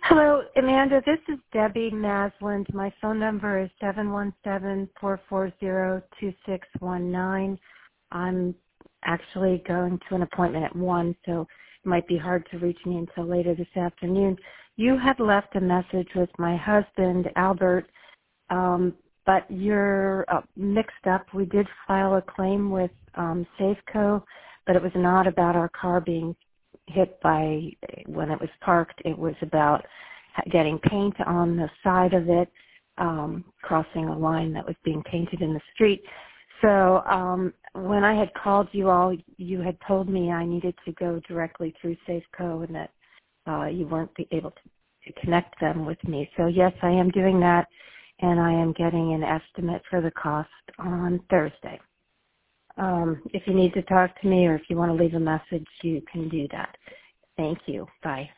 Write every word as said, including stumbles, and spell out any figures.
Hello, Amanda. This is Debbie Masland. My phone number is seven one seven, four four zero, two six one nine. I'm actually going to an appointment at one, so it might be hard to reach me until later this afternoon. You had left a message with my husband, Albert, um, but you're uh, mixed up. We did file a claim with um, Safeco, but it was not about our car being hit by when it was parked. It was about getting paint on the side of it, um, crossing a line that was being painted in the street. So um, when I had called you all, you had told me I needed to go directly through Safeco and that uh, you weren't be able to, to connect them with me. So yes, I am doing that, and I am getting an estimate for the cost on Thursday. Um, if you need to talk to me or if you want to leave a message, you can do that. Thank you. Bye.